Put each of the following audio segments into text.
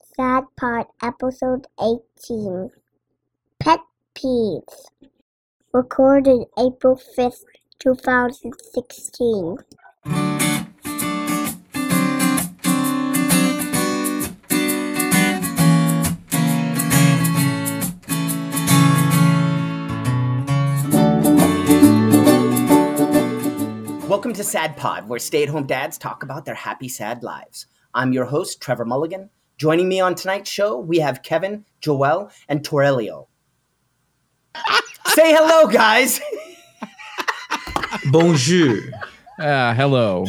Sad Pod, Episode 18. Pet Peeves. Recorded April 5th, 2016. Welcome to Sad Pod, where stay-at-home dads talk about their happy, sad lives. I'm your host, Trevor Mulligan. Joining me on tonight's show, we have Kevin, Joel, and Torelio. Say hello, guys. Bonjour. Hello.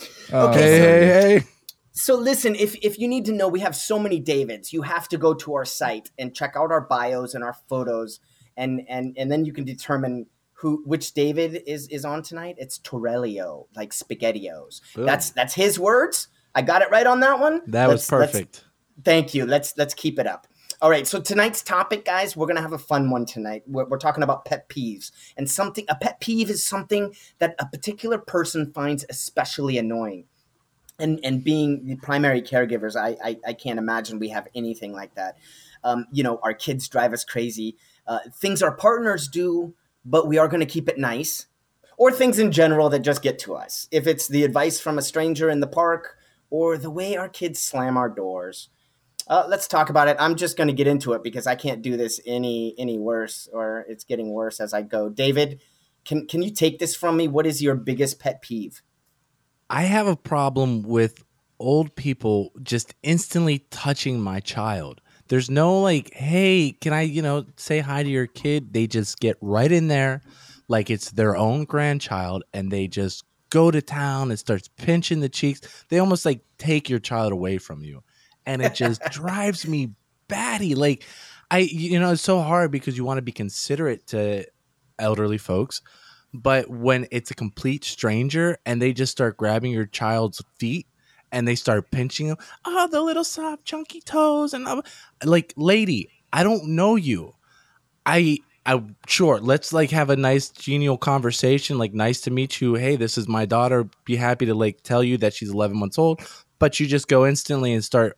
Okay, So listen, if you need to know, we have so many Davids. You have to go to our site and check out our bios and our photos, and then you can determine which David is on tonight. It's Torelio, like SpaghettiOs. Boom. That's his words. I got it right on that one. That was perfect. Thank you. Let's keep it up. All right. So tonight's topic, guys, we're gonna have a fun one tonight. We're talking about pet peeves, and a pet peeve is something that a particular person finds especially annoying. And being the primary caregivers, I can't imagine we have anything like that. Our kids drive us crazy. Things our partners do, but we are going to keep it nice, or things in general that just get to us. If it's the advice from a stranger in the park or the way our kids slam our doors. Let's talk about it. I'm just going to get into it because I can't do this any worse, or it's getting worse as I go. David, can you take this from me? What is your biggest pet peeve? I have a problem with old people just instantly touching my child. There's no like, hey, can I, say hi to your kid? They just get right in there like it's their own grandchild, and they just go to town and starts pinching the cheeks. They almost like take your child away from you. And it just drives me batty. Like it's so hard because you want to be considerate to elderly folks. But when it's a complete stranger and they just start grabbing your child's feet and they start pinching them, the little soft chunky toes, and I'm like, lady, I don't know you. I sure, let's like have a nice genial conversation, like nice to meet you. Hey, this is my daughter. Be happy to like tell you that she's 11 months old, but you just go instantly and start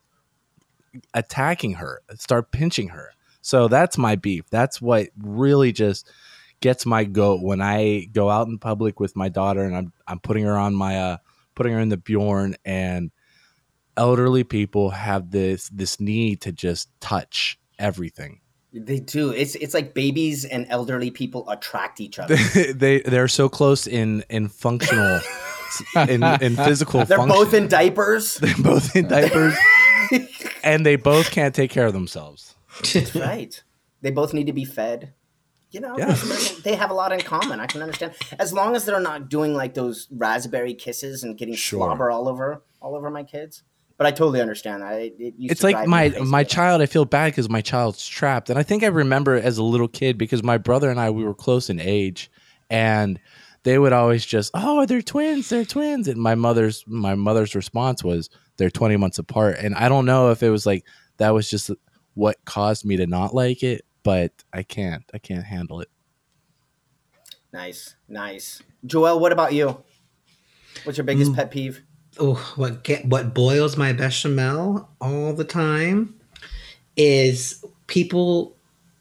attacking her, start pinching her. So that's my beef. That's what really just gets my goat when I go out in public with my daughter and I'm putting her on my putting her in the Bjorn, and elderly people have this need to just touch everything. They do. It's like babies and elderly people attract each other. They're so close in functional in physical. They're function. both in diapers. They're both in diapers, and they both can't take care of themselves. That's right. They both need to be fed. They have a lot in common. I can understand, as long as they're not doing like those raspberry kisses and getting slobber all over my kids. But I totally understand that. It's like my child. I feel bad because my child's trapped, and I think I remember as a little kid because my brother and I, we were close in age, and they would always just, they're twins, and my mother's response was they're 20 months apart, and I don't know if it was like that was just what caused me to not like it. But I can't handle it. Nice. Joel, what about you? What's your biggest pet peeve? Oh, what boils my bechamel all the time is people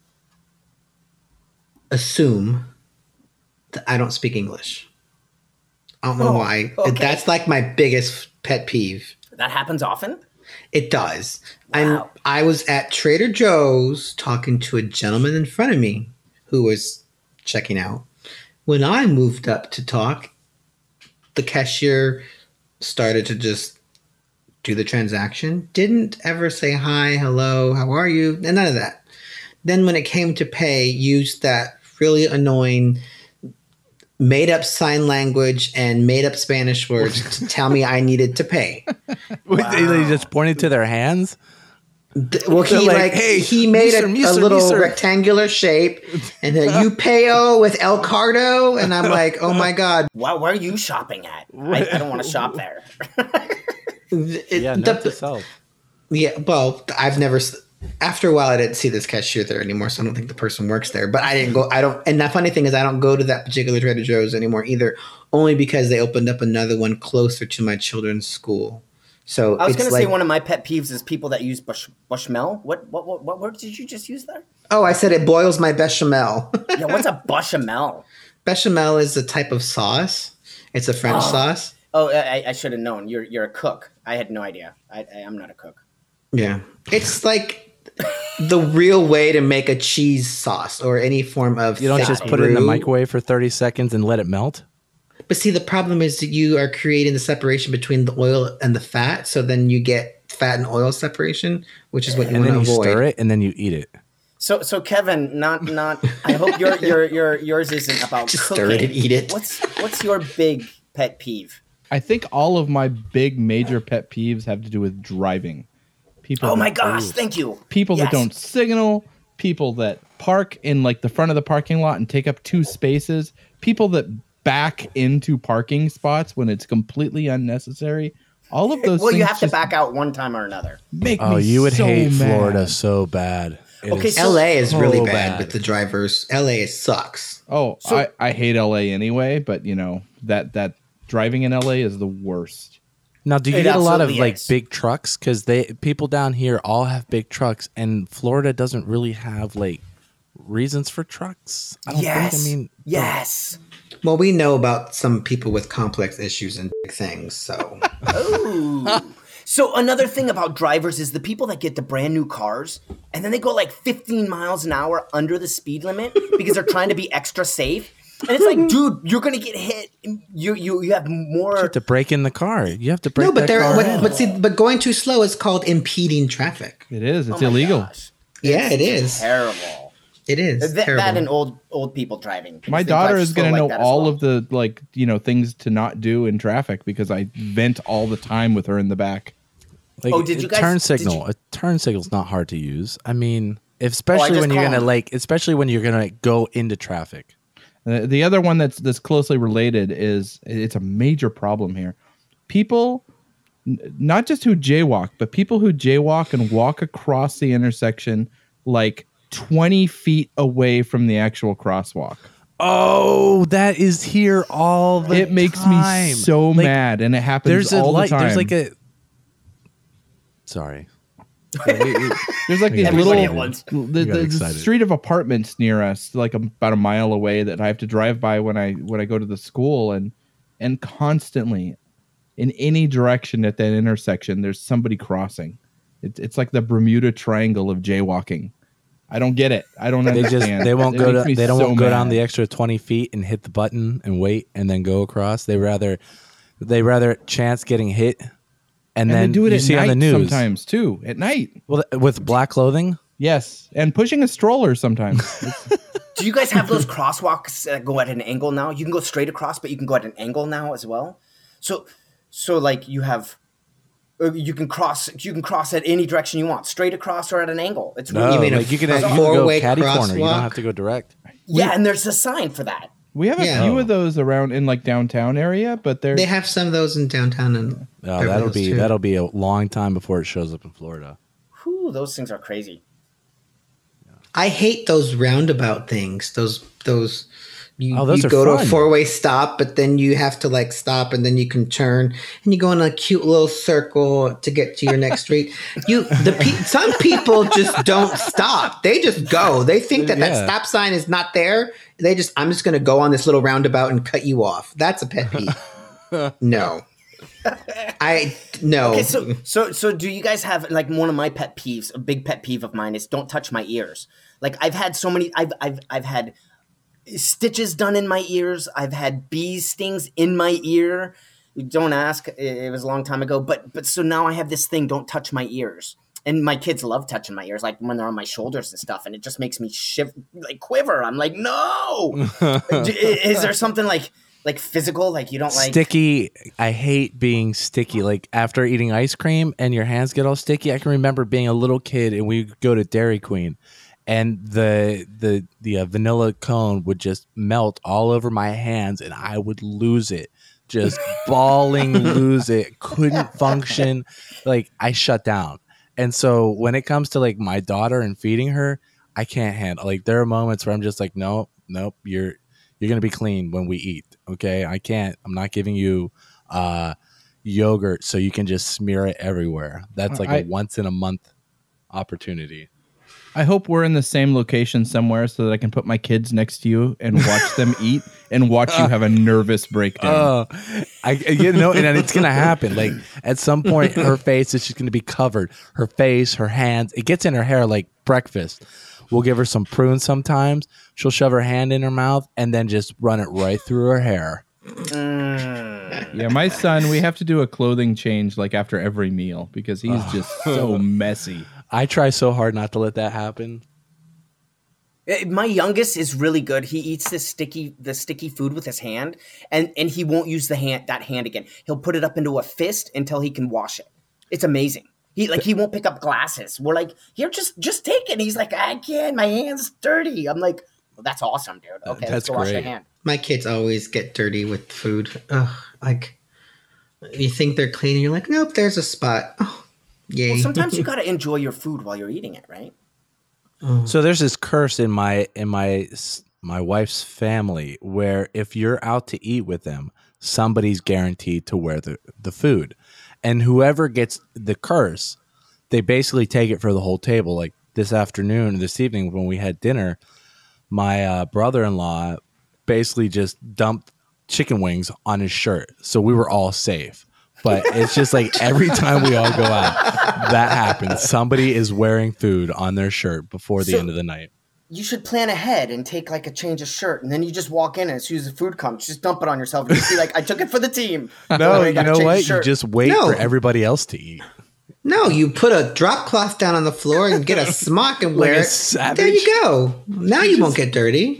assume that I don't speak English. I don't know why. Okay. That's like my biggest pet peeve. That happens often? It does. Wow. I was at Trader Joe's talking to a gentleman in front of me who was checking out. When I moved up to talk, the cashier started to just do the transaction. Didn't ever say hi, hello, how are you? And none of that. Then when it came to pay, used that really annoying made up sign language and made up Spanish words to tell me I needed to pay. Wow. They just pointed to their hands? Well, he made a little rectangular shape, and you payo with El Cardo, and I'm like, oh my god, wow, where are you shopping at? I don't want to shop there. Note to self. Yeah, well, I've never. After a while, I didn't see this cashier there anymore, so I don't think the person works there. But I didn't go. And the funny thing is, I don't go to that particular Trader Joe's anymore either, only because they opened up another one closer to my children's school. So I was it's going to like, say one of my pet peeves is people that use Bushmel. What word did you just use there? oh, I said it boils my bechamel. Yeah, what's a Bushmel? Bechamel is a type of sauce. It's a French sauce. Oh, I should have known. You're a cook. I had no idea. I'm not a cook. Yeah. It's like the real way to make a cheese sauce or any form of You don't thick just put it in the roux. microwave for 30 seconds and let it melt? But see, the problem is that you are creating the separation between the oil and the fat. So then you get fat and oil separation, which is what you And want then to you avoid. stir it and then you eat it. So Kevin, not. I hope yours isn't about Just cooking. stir it and eat it. What's your big pet peeve? I think all of my big major pet peeves have to do with driving. People. Oh my that- gosh! Thank you. People Yes. that don't signal. People that park in like the front of the parking lot and take up 2 spaces. People that back into parking spots when it's completely unnecessary. All of those. Well, you things have to just back out one time or another. Make Oh, me you would so hate mad. Florida so bad. It Okay, is so- LA is really so bad bad. with the drivers. LA sucks. Oh, So- I hate LA anyway, but that driving in LA is the worst. Now, do you It get a lot of absolutely like is. big trucks? Because people down here all have big trucks, and Florida doesn't really have like reasons for trucks. I don't Yes. think. I mean, Yes. Well, we know about some people with complex issues and big things. So Ooh. So another thing about drivers is the people that get the brand new cars and then they go like 15 miles an hour under the speed limit because they're trying to be extra safe. And it's like, dude, you're gonna get hit. You have more. you have to break in the car. You have to break. no, but that they're car but, in. but see, but going too slow is called impeding traffic. It is. It's Oh my illegal. gosh. Yeah, it is. Terrible. It is terrible. That and old people driving. because My they daughter drive is slow going to like know that as all well. of the things to not do in traffic because I vent all the time with her in the back. Like, Oh, did you guys- turn did signal? you- A turn signal's not hard to use. I mean, especially just when you're call gonna them. especially when you're gonna go into traffic. The other one that's closely related is it's a major problem here. People, not just who jaywalk, but people who jaywalk and walk across the intersection like 20 feet away from the actual crosswalk. Oh, that is here all the It makes time. me so Like, mad, and it happens There's a all light. the time. There's like a. Sorry. There's like these Everybody little at once. the got excited. street of apartments near us, like about a mile away, that I have to drive by when I go to the school, and constantly, in any direction at that intersection, there's somebody crossing. It's like the Bermuda Triangle of jaywalking. I don't get it. I don't They understand. they won't It go makes to me they don't so won't go down mad. the extra 20 feet and hit the button and wait and then go across. They rather chance getting hit and And then they do it you at see night on the news. sometimes too. At night, Well, with black clothing. yes, and pushing a stroller sometimes. Do you guys have those crosswalks that go at an angle now? You can go straight across, but you can go at an angle now as well. So like you have, you can cross at any direction you want, straight across or at an angle. It's really No, You mean a like you can a go four-way catty corner. You don't crosswalk? have to go direct. yeah, and there's a sign for that. We have a Yeah. few of those around in like downtown area, but they're They have some of those in downtown and No, Beverly that'll Hills, be too. that'll be a long time before it shows up in Florida. Whew, those things are crazy. I hate those roundabout things. Those you, Oh, those you are go to a fun. four-way stop, but then you have to like stop and then you can turn and you go in a cute little circle to get to your next street. Some people just don't stop. They just go. They think that Yeah. stop sign is not there. I'm just going to go on this little roundabout and cut you off. That's a pet peeve. No. No. Okay, so do you guys have like one of my pet peeves? A big pet peeve of mine is don't touch my ears. Like I've had so many. I've had stitches done in my ears. I've had bee stings in my ear. Don't ask. It was a long time ago. But so now I have this thing. Don't touch my ears. And my kids love touching my ears, like when they're on my shoulders and stuff. And it just makes me quiver. I'm like, no. Is there something like physical? Like you don't like Sticky. I hate being sticky. Like after eating ice cream and your hands get all sticky. I can remember being a little kid and we would go to Dairy Queen, and the vanilla cone would just melt all over my hands, and I would lose it, just bawling, lose it, couldn't function. Like I shut down. And so when it comes to like my daughter and feeding her, I can't handle. Like there are moments where I'm just like, nope, you're gonna be clean when we eat. Okay, I can't. I'm not giving you yogurt so you can just smear it everywhere. That's like a once in a month opportunity. I hope we're in the same location somewhere so that I can put my kids next to you and watch them eat and watch you have a nervous breakdown. And it's gonna happen. Like at some point, her face is just gonna be covered. Her face, her hands, it gets in her hair like breakfast. We'll give her some prunes sometimes. She'll shove her hand in her mouth and then just run it right through her hair. Yeah, my son, we have to do a clothing change like after every meal because he's just so messy. I try so hard not to let that happen. My youngest is really good. He eats the sticky food with his hand, and he won't use that hand again. He'll put it up into a fist until he can wash it. It's amazing. He won't pick up glasses. We're like, here, just take it. And he's like, I can't. My hand's dirty. I'm like, well, that's awesome, dude. Okay, let's go wash your hand. My kids always get dirty with food. Like you think they're clean, and you're like, nope, there's a spot. Oh, yay! Well, sometimes you got to enjoy your food while you're eating it, right? So there's this curse in my wife's family where if you're out to eat with them, somebody's guaranteed to wear the food, and whoever gets the curse, they basically take it for the whole table. Like this evening when we had dinner, my brother-in-law basically just dumped chicken wings on his shirt, so we were all safe. But it's just like every time we all go out, that happens. Somebody is wearing food on their shirt before the end of the night. You should plan ahead and take like a change of shirt, and then you just walk in, and as soon as the food comes, just dump it on yourself and just be like, I took it for the team. No, you know what? You just wait for everybody else to eat. No, you put a drop cloth down on the floor and get a smock and wear it. There you go. Now you won't get dirty.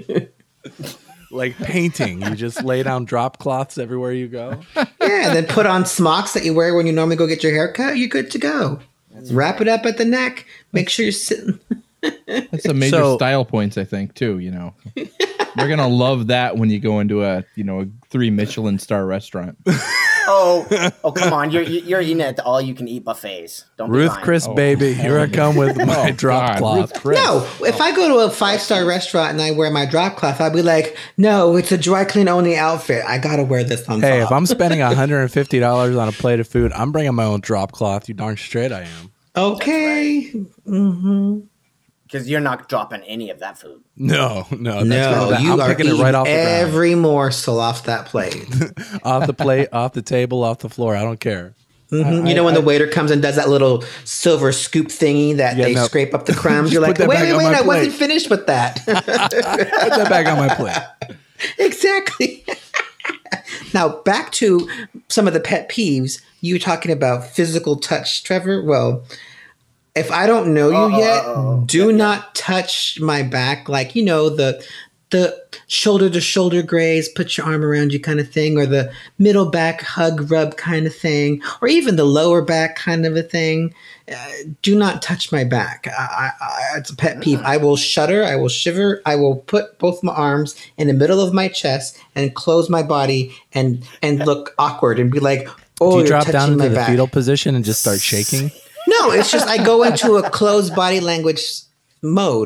Like painting, you just lay down drop cloths everywhere you go. Yeah, then put on smocks that you wear when you normally go get your hair cut. You're good to go. Wrap it up at the neck. Make sure you're sitting. That's a major style points, I think, too. You know, you're gonna love that when you go into a 3 Michelin star restaurant. Oh, come on! You're eating at the all-you-can-eat buffets. Don't be Ruth lying. Chris, baby, here I come with my drop cloth. No, if I go to a 5-star restaurant and I wear my drop cloth, I'll be like, no, it's a dry clean only outfit. I gotta wear this on top. Hey, if I'm spending $150 on a plate of food, I'm bringing my own drop cloth. You darn straight I am. Okay. Right. Mm-hmm. Because you're not dropping any of that food. No. You I'm are picking eating it right off the ground. every morsel off that plate. Off the plate, off the table, off the floor. I don't care. Mm-hmm. When the waiter comes and does that little silver scoop thingy that they scrape up the crumbs, you're like, wait, I wasn't finished with that. Put that back on my plate. Exactly. Now, back to some of the pet peeves. You were talking about physical touch, Trevor. Well, if I don't know you yet, do not touch my back. Like, the shoulder to shoulder graze, put your arm around you kind of thing, or the middle back hug rub kind of thing, or even the lower back kind of a thing. Do not touch my back. It's a pet peeve. I will shudder. I will shiver. I will put both my arms in the middle of my chest and close my body and look awkward and be like, oh, do you drop down into the back. fetal position and just start shaking? No, it's just I go into a closed body language mode.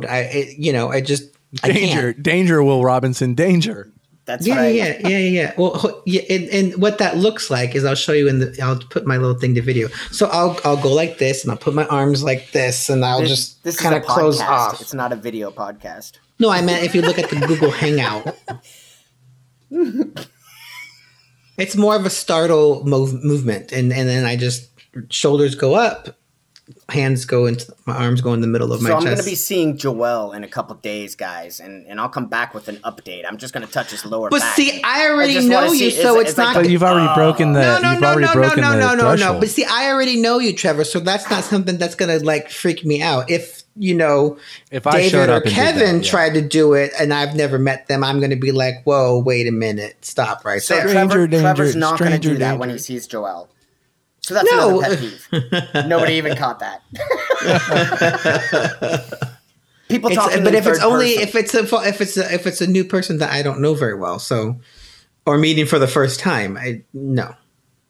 Danger, Will Robinson, danger. That's right. Yeah. Well, yeah, and what that looks like is I'll show you I'll put my little thing to video. So I'll go like this and I'll put my arms like this and I'll just kind of close off. It's not a video podcast. No, I meant if you look at the Google Hangout. It's more of a startle movement, and then I just shoulders go up, hands go into my arms go in the middle of my chest. So I'm going to be seeing Joel in a couple days, guys, and I'll come back with an update. I'm just going to touch his lower back. But see, I already know you, so it's not. But you've already broken the. No. But see, I already know you, Trevor. So that's not something that's going to freak me out. If David or Kevin tried to do it and I've never met them, I'm going to be like, whoa, wait a minute, stop right so there. Trevor's not going to do that when he sees Joel. So that's another pet peeve. Nobody even caught that. People talking, but if it's only if it's a new person that I don't know very well, so or meeting for the first time, Right.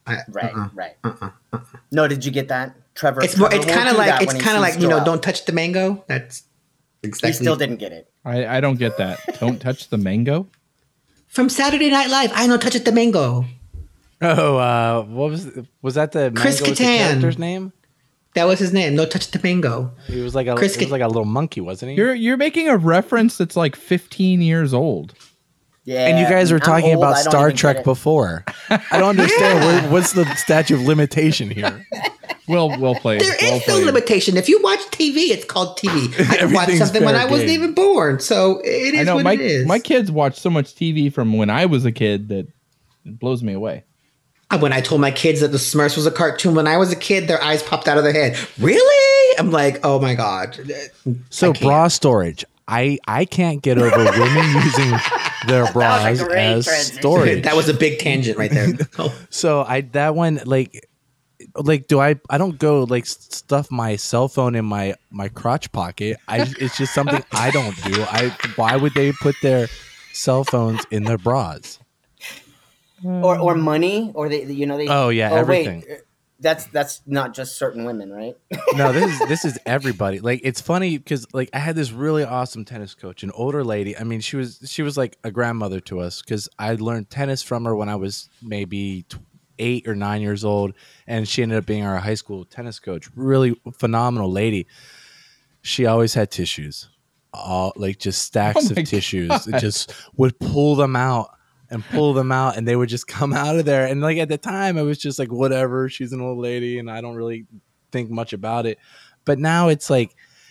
No, did you get that, Trevor? It's kind of like don't touch the mango. That's exactly. He still didn't get it. I don't get that. Don't touch the mango. From Saturday Night Live, I know touch the mango. Oh, what was that? The Chris mango was the Kattan. character's name? That was his name. No touch the mango. He was like a Chris he was like a little monkey, wasn't he? You're making a reference that's like 15 years old. Yeah, And you guys were I'm talking old, about I don't Star even get Trek it. before. I don't understand what's the statute of limitation here. Well played. There well is no played. limitation. If you watch TV, it's called TV. I watched Everything's something when fair I wasn't game. even born, so it I is know what my it is. my kids watch so much TV from when I was a kid that it blows me away. When I told my kids that the Smurfs was a cartoon when I was a kid, their eyes popped out of their head. Really? I'm like, oh my god. So I can't. bra storage. I can't get over women using their bras great as transition. storage. That was a big tangent right there. Oh. So that one like do I don't go like stuff my cell phone in my crotch pocket. It's just something I don't do. Why would they put their cell phones in their bras? or money, or they they. Oh, yeah, everything. Wait, that's not just certain women, right? No, this is everybody. Like it's funny because like I had this really awesome tennis coach, an older lady. I mean, she was like a grandmother to us because I learned tennis from her when I was maybe 8 or 9 years old, and she ended up being our high school tennis coach. Really phenomenal lady. She always had tissues, all like just stacks Oh my of tissues. It just would pull them out. And they would just come out of there. And like at the time, I was just like, whatever. She's an old lady, and I don't really think much about it. But now it's like,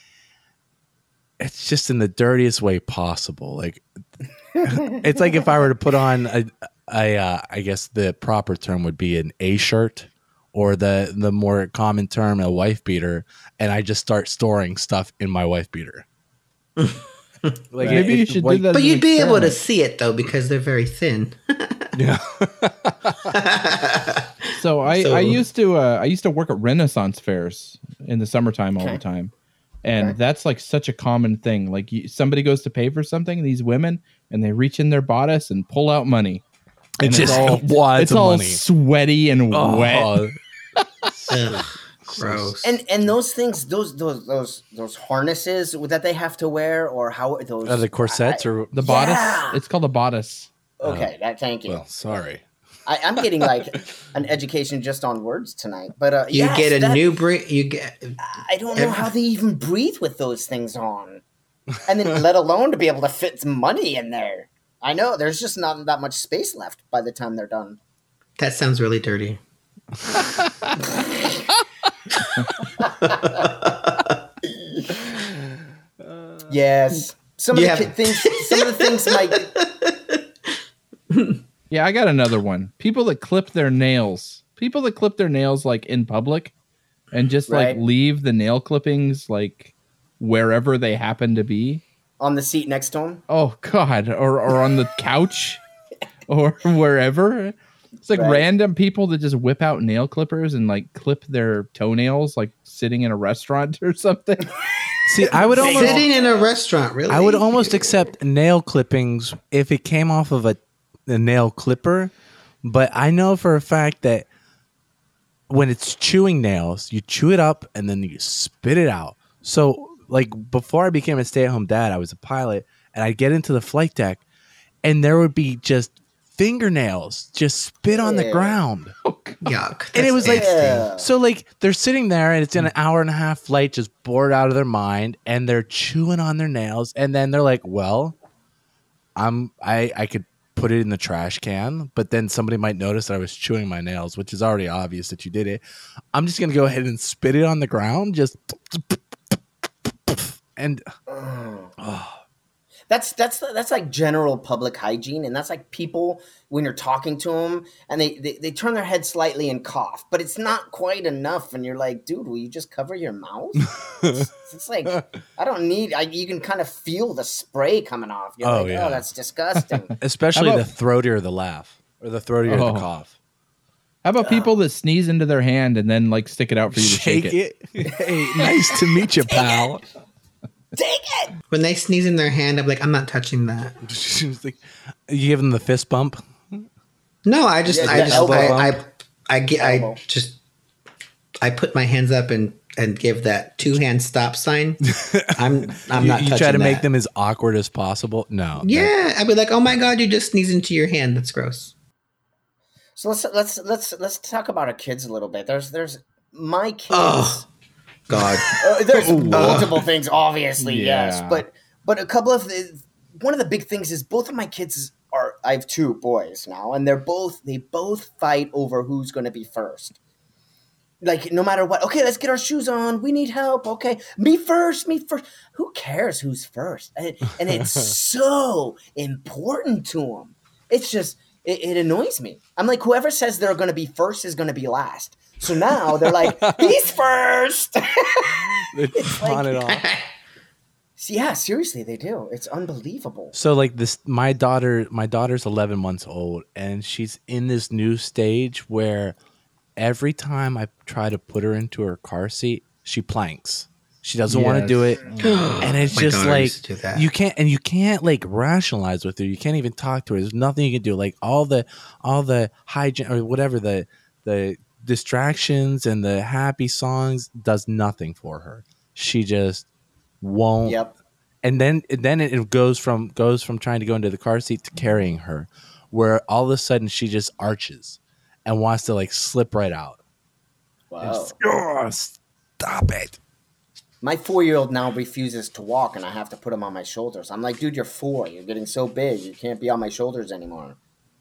it's just in the dirtiest way possible. Like, it's like if I were to put on I guess the proper term would be an A shirt, or the more common term, a wife beater, and I just start storing stuff in my wife beater. Like Maybe you should do that. But as an you'd be able to experiment. see it though because they're very thin. Yeah. So I used to work at Renaissance fairs in the summertime all the time, and that's like such a common thing. Like somebody goes to pay for something, these women, and they reach in their bodice and pull out money. And It's just wads it's of all money. sweaty and wet. Oh, Ugh, gross. And those things, those harnesses that they have to wear, or how those are the corsets or The bodice. Yeah. It's called a bodice. Okay, thank you. well, sorry. I'm getting like an education just on words tonight, but you yes, get a that- new breed. You get. I don't know how they even breathe with those things on, and then let alone to be able to fit some money in there. I know there's just not that much space left by the time they're done. That sounds really dirty. Yes, some of You the have- things. Some of the things might. Yeah, I got another one. People that clip their nails. People that clip their nails like in public and just like Right. leave the nail clippings like wherever they happen to be. On the seat next to him. Oh God, or on the couch or wherever. It's like Right. random people that just whip out nail clippers and like clip their toenails like sitting in a restaurant or something. See, I would almost Sitting in a restaurant, really. I would almost accept nail clippings if it came off of a nail clipper, but I know for a fact that when it's chewing nails, you chew it up and then you spit it out. So, like before I became a stay-at-home dad, I was a pilot, and I'd get into the flight deck, and there would be just fingernails just spit on the Yeah. ground. Yuck. And it was like, Yeah. so like they're sitting there and it's an hour and a half flight, just bored out of their mind, and they're chewing on their nails, and then they're like, well, I could put it in the trash can, but then somebody might notice that I was chewing my nails, which is already obvious that you did it. I'm just gonna go ahead and spit it on the ground, just and That's like general public hygiene, and that's like people when you're talking to them and they turn their head slightly and cough, but it's not quite enough, and you're like, dude, will you just cover your mouth? It's like I don't need. You can kind of feel the spray coming off. You're Oh, like, yeah. oh, that's disgusting. especially How the about- throatier the laugh or the throatier Oh. the cough. How about people that sneeze into their hand and then like stick it out for you to shake it? Hey, nice to meet you, pal. Take it. When they sneeze in their hand, I'm like, I'm not touching that. It's like, you give them the fist bump. No, I just, Yeah, I the just, elbow I just, I put my hands up and give that 2-hand stop sign. I'm You, not you touching try to make that. them as awkward as possible. No. Yeah, I'd be like, oh my god, you just sneezed into your hand. That's gross. So let's talk about our kids a little bit. There's my kids. Oh, God. There's multiple things, obviously, yes, Yeah. but a couple of one of the big things is both of my kids are. I have two boys now, and they both fight over who's going to be first. Like no matter what, okay, let's get our shoes on. We need help. Okay, me first. Who cares who's first? And it's so important to them. It's just it annoys me. I'm like, whoever says they're going to be first is going to be last. So now they're like, he's first. They pawn it off. Yeah, seriously, they do. It's unbelievable. So like this, my daughter's 11 months old, and she's in this new stage where every time I try to put her into her car seat, she planks. She doesn't want to do it, and it's My just daughter like used to do that. you can't like rationalize with her. You can't even talk to her. There's nothing you can do. Like all the hygiene or whatever the distractions and the happy songs does nothing for her. She just won't. Yep. And then it goes from trying to go into the car seat to carrying her, where all of a sudden she just arches and wants to like slip right out. Wow. Oh, stop it. My 4-year-old now refuses to walk, and I have to put him on my shoulders. I'm like, dude, you're 4. You're getting so big. You can't be on my shoulders anymore.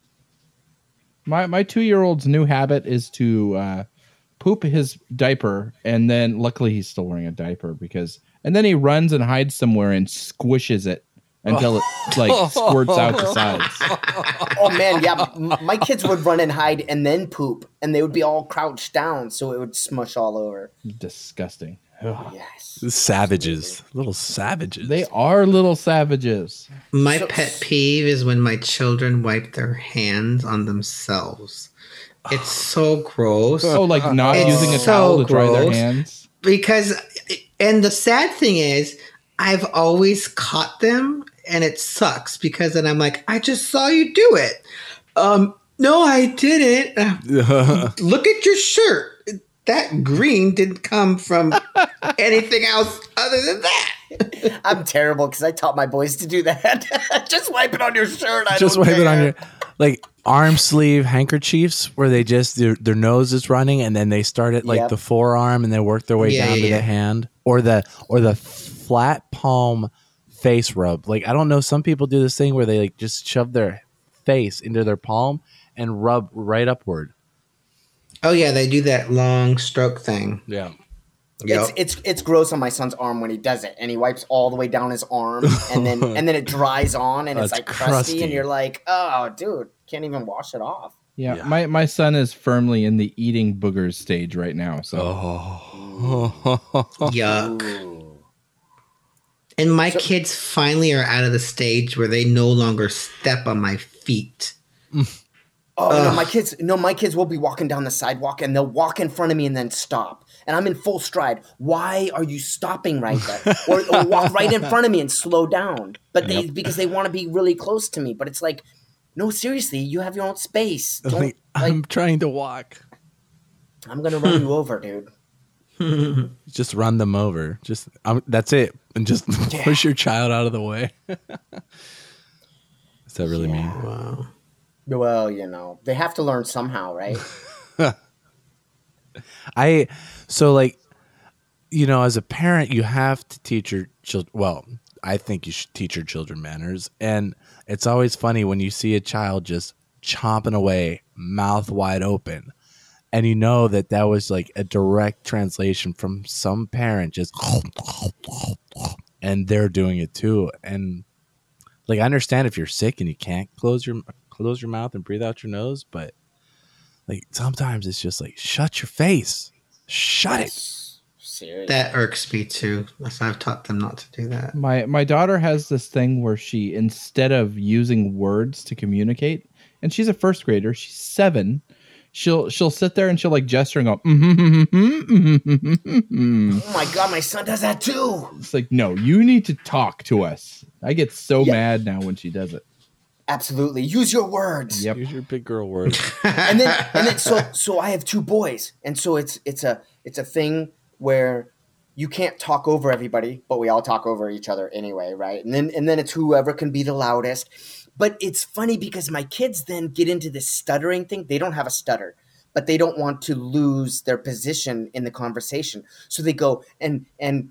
My 2-year-old's new habit is to poop his diaper, and then luckily he's still wearing a diaper and then he runs and hides somewhere and squishes it until it like squirts out the sides. Oh, man, yeah. My kids would run and hide and then poop, and they would be all crouched down, so it would smush all over. Disgusting. Yes. Savages, little savages. They are little savages. My So- pet peeve is when my children wipe their hands on themselves. It's so gross. Oh, like not It's using a so towel to dry their gross. hands. Because, and the sad thing is, I've always caught them, and it sucks because then I'm like, I just saw you do it. No, I didn't. Look at your shirt. That green didn't come from anything else other than that. I'm terrible because I taught my boys to do that. Just wipe it on your shirt. I just don't wipe it on care. your like arm sleeve handkerchiefs where they just their nose is running and then they start at like Yep. the forearm and they work their way Yeah, down to yeah. the hand or the flat palm face rub. Like I don't know, some people do this thing where they like just shove their face into their palm and rub right upward. Oh, yeah, they do that long stroke thing. Yeah. Yep. It's gross on my son's arm when he does it, and he wipes all the way down his arm, and then it dries on, and it's That's like crusty, crusty. and you're like, oh, dude, can't even wash it off. Yeah, Yeah. my son is firmly in the eating boogers stage right now. So Oh. Yuck. Ooh. And my kids finally are out of the stage where they no longer step on my feet. Oh no, Ugh. my kids will be walking down the sidewalk, and they'll walk in front of me and then stop, and I'm in full stride. Why are you stopping right there? or walk right in front of me and slow down? But because they want to be really close to me. But it's like, no, seriously, you have your own space. Don't, Like, I'm trying to walk. I'm gonna run you over, dude. Just run them over. Just that's it, and just push your child out of the way. Does that really mean? Wow. Well, they have to learn somehow, right? As a parent, you have to teach your children. Well, I think you should teach your children manners, and it's always funny when you see a child just chomping away, mouth wide open, and you know that was like a direct translation from some parent just, and they're doing it too. And like, I understand if you're sick and you can't close your mouth and breathe out your nose, but like sometimes it's just like, shut your face, shut it. Seriously. That irks me too. So I've taught them not to do that. my daughter has this thing where she, instead of using words to communicate, and she's a first grader, she's 7. She'll sit there and she'll like gesture and go, Oh my god, my son does that too. It's like, no, you need to talk to us. I get so mad now when she does it. Absolutely, use your words. Yep. Use your big girl words. And then so I have 2 boys, and so it's a thing where you can't talk over everybody, but we all talk over each other anyway, right? And then it's whoever can be the loudest. But it's funny because my kids then get into this stuttering thing. They don't have a stutter, but they don't want to lose their position in the conversation. So they go and then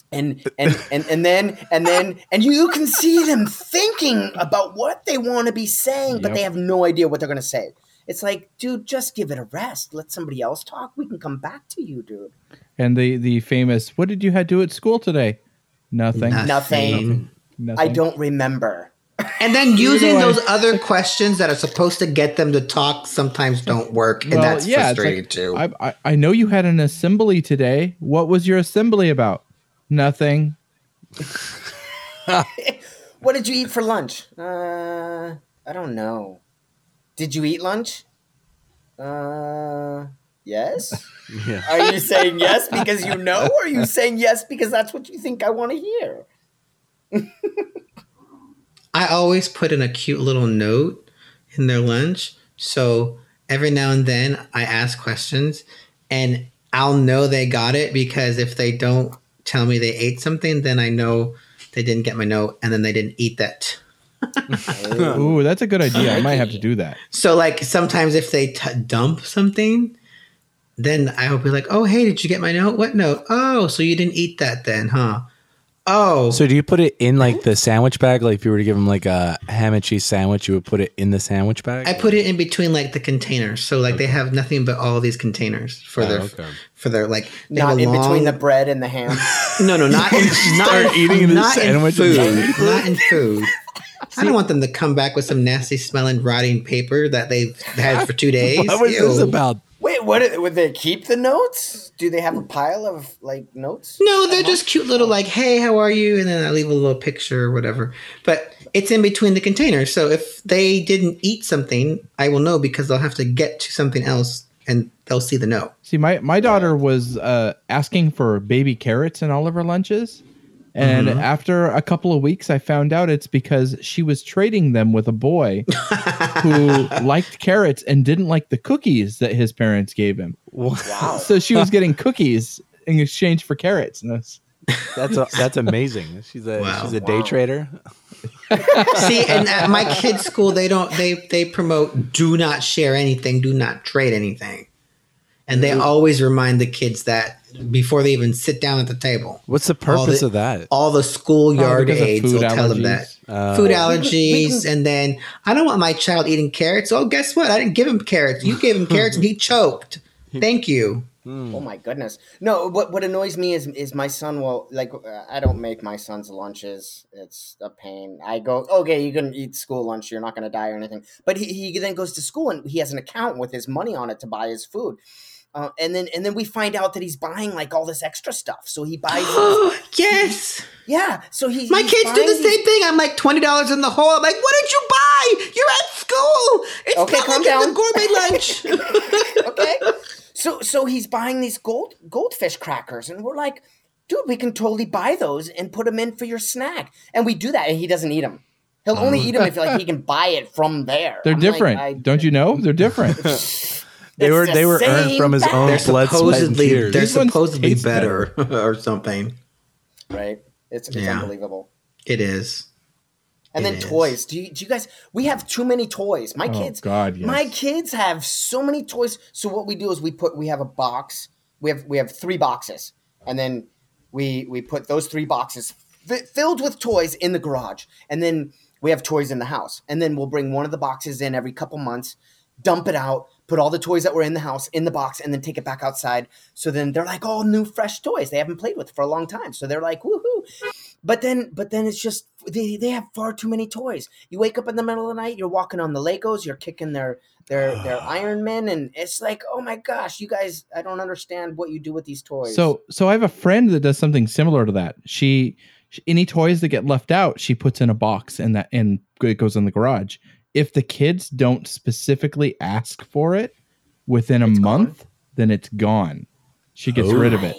you can see them thinking about what they want to be saying, but they have no idea what they're going to say. It's like, dude, just give it a rest. Let somebody else talk. We can come back to you, dude. And the famous, what did you have to do at school today? Nothing. Nothing. I don't remember. And then using those other questions that are supposed to get them to talk sometimes don't work. And that's frustrating too. I know you had an assembly today. What was your assembly about? Nothing. What did you eat for lunch? I don't know. Did you eat lunch? Yes? Yeah. Are you saying yes because you know, or are you saying yes because that's what you think I want to hear? I always put in a cute little note in their lunch. So every now and then I ask questions and I'll know they got it, because if they don't tell me they ate something, then I know they didn't get my note and then they didn't eat that. Ooh, that's a good idea. I might have to do that. So like sometimes if they dump something, then I will be like, oh, hey, did you get my note? What note? Oh, so you didn't eat that then, huh? Oh. So do you put it in like the sandwich bag? Like if you were to give them like a ham and cheese sandwich, you would put it in the sandwich bag? I put it in between like the containers. So like they have nothing but all these containers for their like not in between the bread and the ham. No, not in eating the not sandwich in food. Not in food. I don't want them to come back with some nasty smelling rotting paper that they've had for 2 days. What was this about? Wait, would they keep the notes? Do they have a pile of like notes? No, they're just cute little like, hey, how are you? And then I leave a little picture or whatever. But it's in between the containers. So if they didn't eat something, I will know, because they'll have to get to something else and they'll see the note. See, my daughter was asking for baby carrots in all of her lunches. And after a couple of weeks, I found out it's because she was trading them with a boy who liked carrots and didn't like the cookies that his parents gave him. Wow. So she was getting cookies in exchange for carrots. And That's amazing. She's a day trader. See, and at my kids' school, they promote do not share anything, do not trade anything. And they always remind the kids that before they even sit down at the table. What's the purpose of that? All the schoolyard aides will tell them that. Food allergies. And then, I don't want my child eating carrots. Oh, guess what? I didn't give him carrots. You gave him carrots and he choked. Thank you. Oh my goodness. No, what annoys me is my son will, like, I don't make my son's lunches. It's a pain. I go, okay, you can eat school lunch. You're not going to die or anything. But he then goes to school and he has an account with his money on it to buy his food. And then we find out that he's buying like all this extra stuff. So he buys. Yes. Yeah. So my kids do the same thing. I'm like $20 in the hole. I'm like, what did you buy? You're at school. It's okay, not calm like down. It's a gourmet lunch. Okay. So he's buying these goldfish crackers, and we're like, dude, we can totally buy those and put them in for your snack. And we do that, and he doesn't eat them. He'll only eat them if like he can buy it from there. They're different. Like, don't you know? They're different. They were earned from his own blood, sweat, and tears. They're supposedly better or something. Right? It's unbelievable. It is. And then toys. Do you guys? We have too many toys. My kids. God, yes. My kids have so many toys. So what we do is we have a box. We have 3 boxes, and then we put those 3 boxes filled with toys in the garage, and then we have toys in the house, and then we'll bring one of the boxes in every couple months, dump it out, put all the toys that were in the house in the box, and then take it back outside. So then they're like all new, fresh toys they haven't played with for a long time. So they're like, woohoo. But then it's just, they have far too many toys. You wake up in the middle of the night, you're walking on the Legos, you're kicking their Iron Men, and it's like, oh my gosh, you guys, I don't understand what you do with these toys. So I have a friend that does something similar to that. She any toys that get left out, she puts in a box, and it goes in the garage. If the kids don't specifically ask for it within a month, then it's gone. She gets rid of it.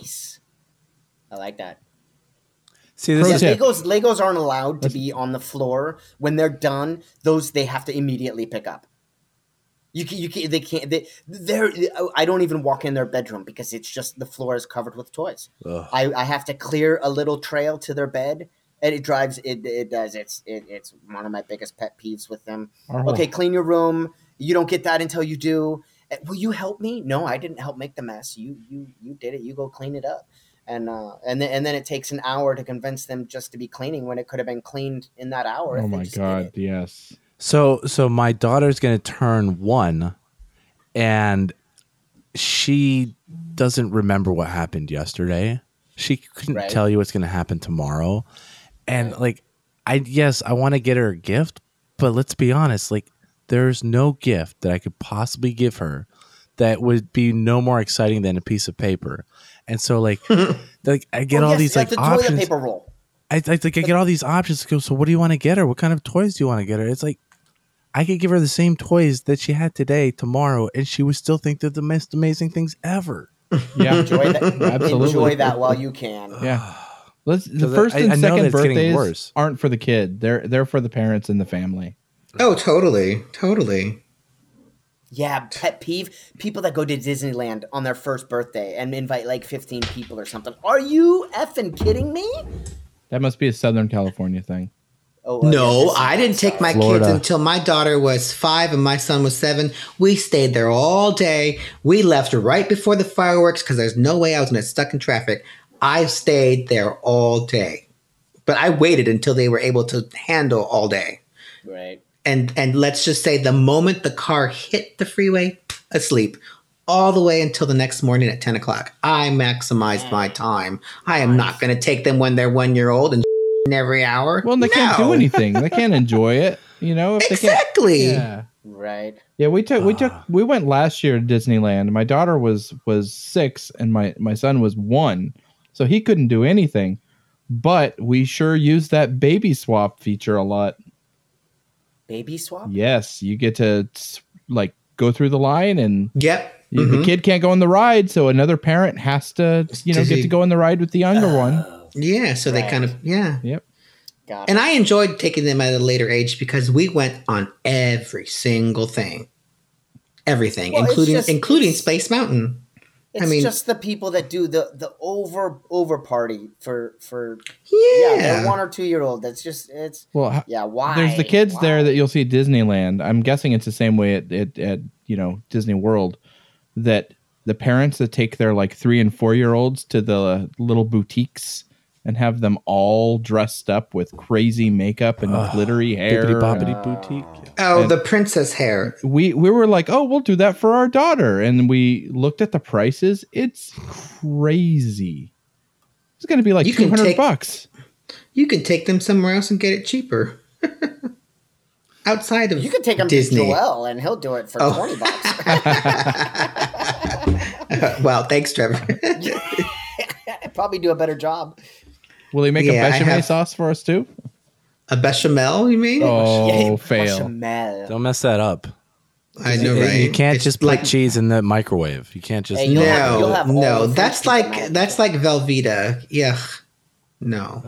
I like that. See, this Legos aren't allowed to be on the floor. When they're done, those they have to immediately pick up. They can't. They're. I don't even walk in their bedroom because it's just the floor is covered with toys. Ugh. I have to clear a little trail to their bed, and it drives. It does. It's one of my biggest pet peeves with them. Our whole- Okay, clean your room. You don't get that until you do. Will you help me? No, I didn't help make the mess. You did it. You go clean it up. And then it takes an hour to convince them just to be cleaning when it could have been cleaned in that hour. Oh if they my just did God! it. Yes. So my daughter's going to turn 1, and she doesn't remember what happened yesterday. She couldn't Right. tell you what's going to happen tomorrow. And like, I want to get her a gift, but let's be honest, like there's no gift that I could possibly give her that would be no more exciting than a piece of paper. And so like I get all these like the options. toilet paper roll. I get all these options to go, so what do you want to get her? What kind of toys do you want to get her? It's like, I could give her the same toys that she had today, tomorrow, and she would still think they're the most amazing things ever. Yeah. Enjoy that. Absolutely. Enjoy that while you can. Yeah. The 'Cause first I and know that second it's getting birthdays worse. aren't for the kid. They're for the parents and the family. Oh, totally. Totally. Yeah, pet peeve. People that go to Disneyland on their first birthday and invite like 15 people or something. Are you effing kidding me? That must be a Southern California thing. Oh, No, this is I didn't take my Florida. kids until my daughter was 5 and my son was 7. We stayed there all day. We left right before the fireworks because there's no way I was going to get stuck in traffic. I stayed there all day. But I waited until they were able to handle all day. right. And let's just say the moment the car hit the freeway, asleep. All the way until the next morning at 10 o'clock. I maximized my time. I am not going to take them when they're 1 year old and every hour. Well, and they can't do anything. They can't enjoy it. You know, if they can't. Exactly. Yeah. Right. Yeah, we went last year to Disneyland. My daughter was 6 and my son was 1. So he couldn't do anything. But we sure used that baby swap feature a lot. Baby swap? Yes, you get to like go through the line and Yep. the kid can't go on the ride, so another parent has to, get to go on the ride with the younger one. Yeah. So they Right. kind of, yeah. Yep. Got it. And I enjoyed taking them at a later age because we went on every single thing. Everything, Well, including it's- Space Mountain. It's mean- just the people that do the over party for Yeah. they're 1 or 2 year old. That's just Well, yeah. Why? there's the kids Why? there that you'll see at Disneyland. I'm guessing it's the same way at Disney World, that the parents that take their like 3 and 4 year olds to the little boutiques and have them all dressed up with crazy makeup and glittery hair. Bibbidi bobbidi boutique. Oh, And- the princess hair. We were like, oh, we'll do that for our daughter, and we looked at the prices. It's crazy. It's going to be like You can $200. You can take them somewhere else and get it cheaper. Outside of You could take him Disney. to Joel and he'll do it for Oh. $20. Well, thanks, Trevor. Probably do a better job. Will he make Yeah, a I bechamel have- sauce for us too? A bechamel, you mean? Oh, fail. Bechamel. Don't mess that up. I know, You- right? You can't It's just put cheese in the microwave. You can't just. Hey, you'll have all No, the that's French people like mad. that's like Velveeta. Yeah, no.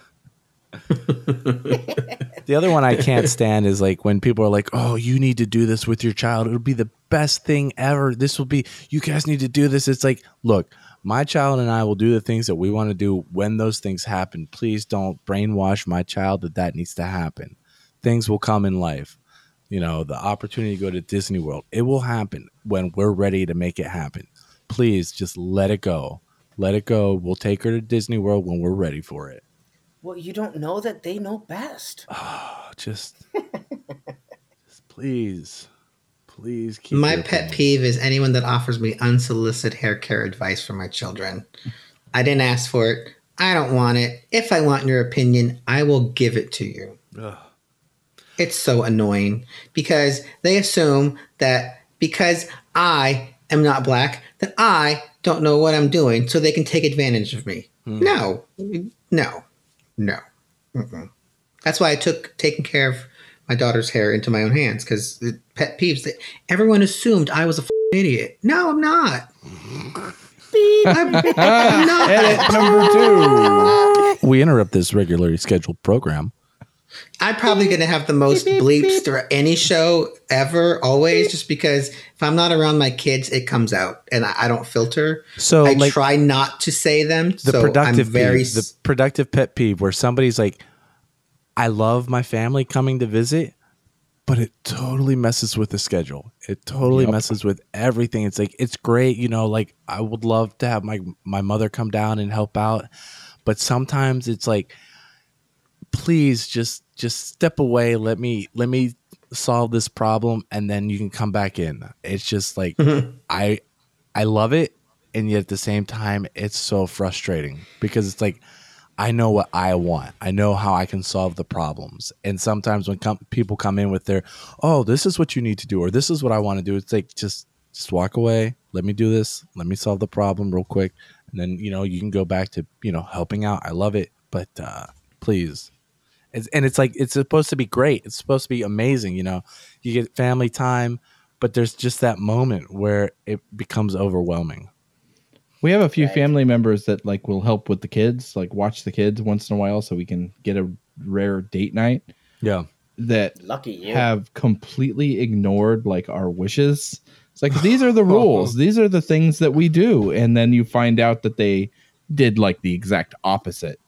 The other one I can't stand is like when people are like, "Oh, you need to do this with your child. It'll be the best thing ever. This will be. You guys need to do this." It's like, look, my child and I will do the things that we want to do when those things happen. Please don't brainwash my child that needs to happen. Things will come in life. You know, the opportunity to go to Disney World, it will happen when we're ready to make it happen. Please just let it go. Let it go. We'll take her to Disney World when we're ready for it. Well, you don't know that they know best. Just please keep My your pet opinions. peeve is anyone that offers me unsolicited hair care advice for my children. I didn't ask for it. I don't want it. If I want your opinion, I will give it to you. Ugh. It's so annoying because they assume that because I am not black, that I don't know what I'm doing, so they can take advantage of me. No. Mm-mm. That's why I took taking care of my daughter's hair into my own hands, because pet peeves that everyone assumed I was a idiot. No, I'm not. I'm not. Edit number 2. We interrupt this regularly scheduled program. I'm probably going to have the most bleeps through any show ever, always, just because if I'm not around my kids, it comes out and I don't filter. So I like try not to say them. the So productive I'm very peeve, the productive pet peeve where somebody's like, I love my family coming to visit, but it totally messes with the schedule. It totally messes with everything. It's like, it's great, you know, like I would love to have my mother come down and help out, but sometimes it's like, please just step away. Let me solve this problem, and then you can come back in. It's just like I love it, and yet at the same time, it's so frustrating because it's like I know what I want. I know how I can solve the problems. And sometimes when people come in with their, oh, this is what you need to do, or this is what I want to do, it's like just walk away. Let me do this. Let me solve the problem real quick, and then you can go back to helping out. I love it, but please. It's like it's supposed to be great. It's supposed to be amazing. You get family time, but there's just that moment where it becomes overwhelming. We have a few family members that like will help with the kids, like watch the kids once in a while, so we can get a rare date night. Yeah, that Lucky you. have completely ignored like our wishes. It's like these are the rules. These are the things that we do, and then you find out that they did like the exact opposite.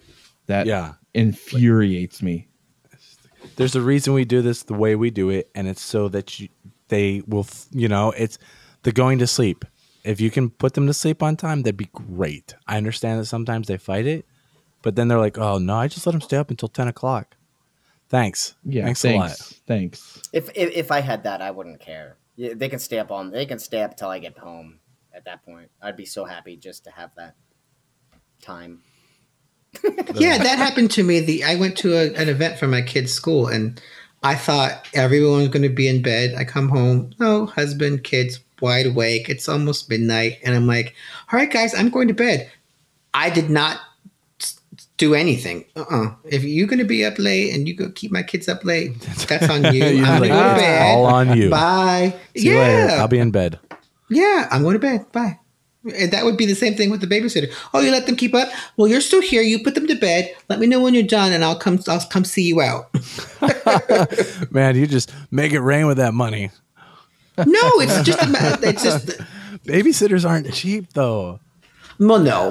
That infuriates me. There's a reason we do this the way we do it, and it's so that they will, it's the going to sleep. If you can put them to sleep on time, that'd be great. I understand that sometimes they fight it, but then they're like, oh no, I just let them stay up until 10 o'clock. Thanks. Yeah, thanks a lot. Thanks. If I had that, I wouldn't care. They can stay up till I get home. At that point, I'd be so happy just to have that time. Yeah, that happened to me. I went to an event for my kids' school, and I thought everyone was going to be in bed. I come home, no, husband, kids, wide awake. It's almost midnight, and I'm like, all right, guys, I'm going to bed. I did not do anything. If you're going to be up late and you go keep my kids up late, that's on you. I'm going to go to bed. All on you. Bye. See you later. I'll be in bed. Yeah, I'm going to bed. Bye. And that would be the same thing with the babysitter. Oh, you let them keep up? Well, you're still here. You put them to bed. Let me know when you're done, and I'll come see you out. Man, you just make it rain with that money. No, it's just babysitters aren't cheap though. Well, no,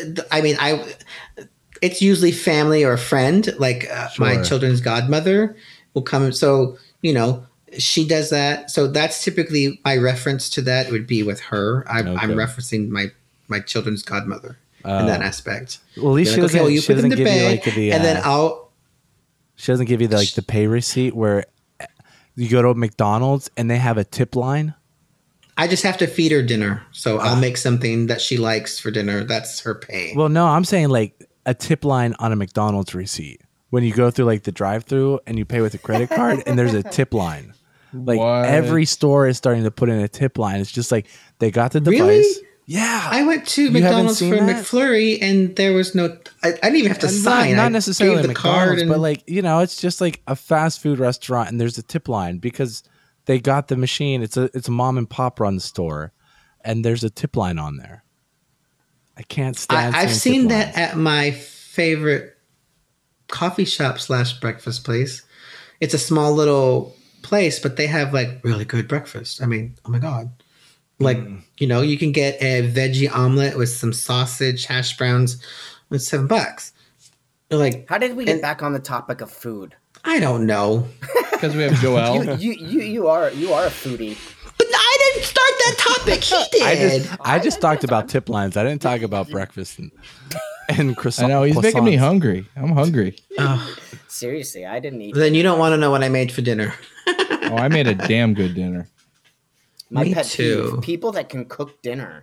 it's usually family or a friend. Like my children's godmother will come. So she does that. So that's typically my reference to that would be with her. I'm referencing my children's godmother in that aspect. Well, at least she doesn't, you she put them doesn't to give you bed, like the, and then she doesn't give you the pay receipt where you go to McDonald's and they have a tip line. I just have to feed her dinner. So I'll make something that she likes for dinner. That's her pay. Well, no, I'm saying like a tip line on a McDonald's receipt. When you go through like the drive-through and you pay with a credit card and there's a tip line. Like every store is starting to put in a tip line. It's just like they got the device. Really? Yeah. I went to McDonald's for McFlurry and there was no. I didn't even have to sign. Not necessarily the McDonald's, card, but like it's just like a fast food restaurant and there's a tip line because they got the machine. It's a mom and pop run store, and there's a tip line on there. I can't stand. I've seen that at my favorite coffee shop / breakfast place. It's a small little place, but they have like really good breakfast. I mean, oh my god. Like, you can get a veggie omelet with some sausage, hash browns with $7. Like, how did we get back on the topic of food? I don't know. Because we have Joel. you are a foodie. But I didn't start that topic. He did. I just talked about tip lines. I didn't talk about breakfast and croissants. I know he's making me hungry. I'm hungry. Seriously, I didn't eat. Then you don't want to know what I made for dinner. Oh, I made a damn good dinner. My Me pet too. peeve, people that can cook dinner.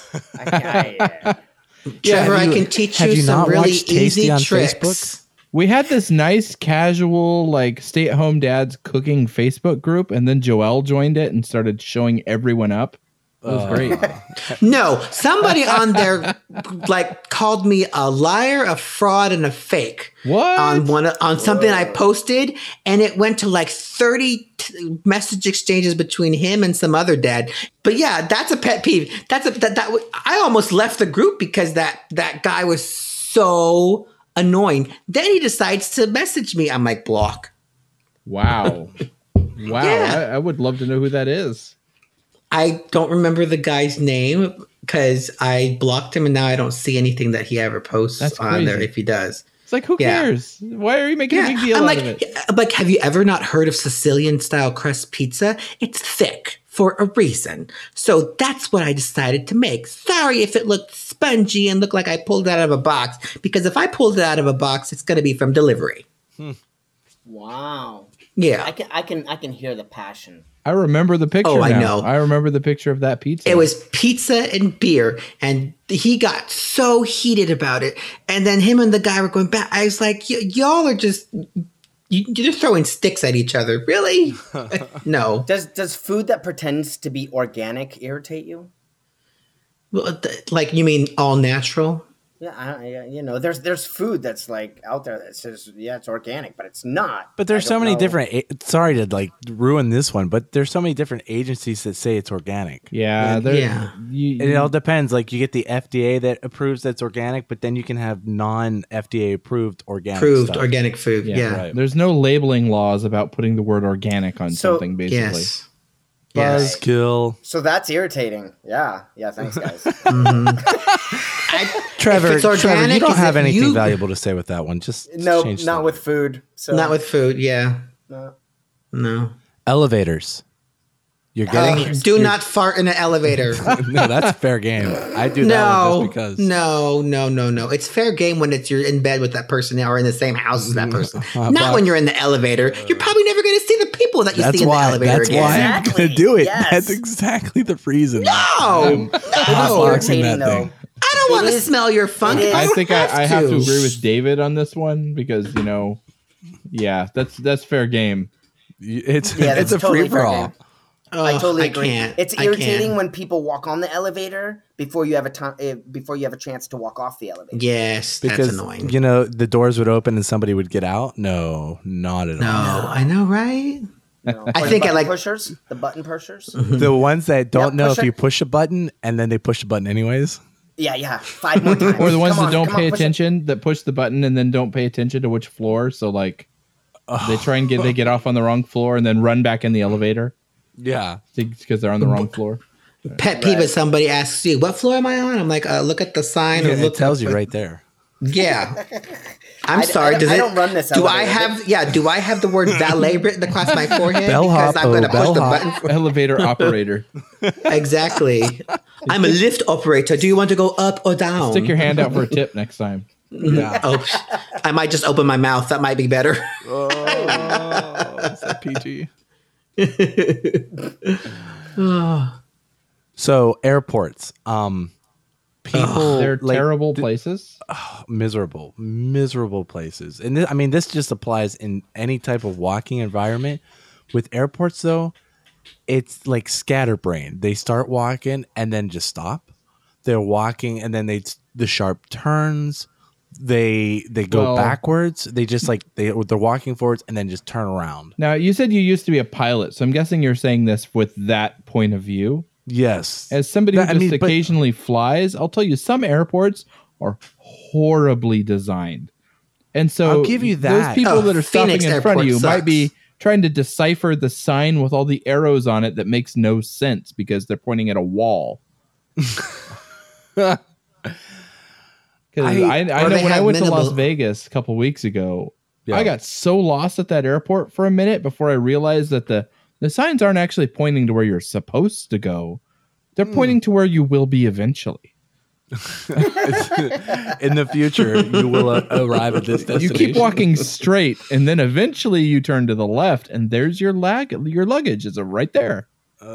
Trevor, I can teach you some really easy tricks. Facebook? We had this nice casual like stay-at-home dads cooking Facebook group, and then Joel joined it and started showing everyone up. It was great. No, somebody on there like called me a liar, a fraud, and a fake. What? On something I posted, and it went to like 30 message exchanges between him and some other dad. But yeah, that's a pet peeve. I almost left the group because that guy was so annoying. Then he decides to message me. I'm like, block. Wow. Wow. Yeah. I would love to know who that is. I don't remember the guy's name because I blocked him and now I don't see anything that he ever posts That's on there crazy. if he does. It's like, who Yeah. cares? Why are you making a big deal I'm out like, of it? I'm like, have you ever not heard of Sicilian style crust pizza? It's thick for a reason. So that's what I decided to make. Sorry if it looked spongy and looked like I pulled it out of a box, because if I pulled it out of a box, it's going to be from delivery. Wow. Yeah. I can hear the passion. I remember the picture. Oh, I now. know. I remember the picture of that pizza. It was pizza and beer, and he got so heated about it. And then him and the guy were going back. I was like, y'all are just, you're just throwing sticks at each other. Really? No. Does food that pretends to be organic irritate you? Well, like, you mean all natural? Yeah, there's food that's like out there that says it's organic, but it's not. But there's I so don't many know. different. Sorry to like ruin this one, but there's so many different agencies that say it's organic. Yeah. Yeah. And it all depends. Like you get the FDA that approves that's organic, but then you can have non-FDA approved organic Proved stuff. organic food. Yeah. right. There's no labeling laws about putting the word organic on So- something, basically. Yes. Yes. Buzzkill. So that's irritating. Yeah. Thanks, guys. Trevor, If it's organic, Trevor, you don't is have if anything you- valuable to say with that one. Just No, change not the- with food. So Not with food. Yeah. no. No. elevators. You're getting Do not fart in an elevator. no. That's fair game. I do that one just because. No. It's fair game when you're in bed with that person or in the same house as that person. But- Not when you're in the elevator. You're probably never going to see the people that you That's see in the why. elevator That's again. why I'm gonna do it. Yes. That's exactly the reason. No. Hotboxing that irritating, thing. I don't want to is- smell your funk. it is. I I don't think I have to agree with David on this one because, that's fair game. It's Yeah, it's that's a totally free for all. fair game. I totally agree. Can't. It's I irritating can't. when people walk on the elevator before you have a chance to walk off the elevator. Yes, Because that's annoying. the doors would open and somebody would get out. No, not at all. No, I know, right? I Or think the I like- button pushers. The ones that don't Yeah, know push if it. you push a button and then they push the button anyways. Yeah, 5 more times. Or the ones Come that on, don't come on, pay push it. attention, that push the button and then don't pay attention to which floor. So like they try and they get off on the wrong floor and then run back in the elevator Yeah. because they're on the wrong floor. Pet peeve if somebody asks you, "What floor am I on?" I'm like, "Look at the sign." Or It look tells up you at- right there. Yeah. I'm sorry. I Does don't run this Do I elevator. have? Do I have the word valet written across my forehead? Bellhop, Because I'm going to push the bellhop. button. For, Elevator operator. exactly. I'm a lift operator. Do you want to go up or down? Stick your hand out for a tip next time. Yeah. Oh, I might just open my mouth. That might be better. Oh, is that PG? So airports, people They're like, terrible places. miserable places, and this just applies in any type of walking environment. With airports, though, it's like scatterbrain. They start walking and then just stop. They're walking and then the sharp turns. They go Well- backwards. They just like they're walking forwards and then just turn around. Now, you said you used to be a pilot, so I'm guessing you're saying this with that point of view. Yes, As somebody who That- I just mean, but- occasionally flies, I'll tell you some airports are horribly designed. And so I'll give you that. those people Oh, that are stopping Phoenix in front of Airport you might sucks. be trying to decipher the sign with all the arrows on it that makes no sense because they're pointing at a wall. Because I Or know they when I have went to minimal- Las Vegas a couple weeks ago, Yeah. I got so lost at that airport for a minute before I realized that the signs aren't actually pointing to where you're supposed to go. They're pointing to where you will be eventually. in the future you will arrive at this You destination. keep walking straight, and then eventually you turn to the left, and there's your luggage is right there.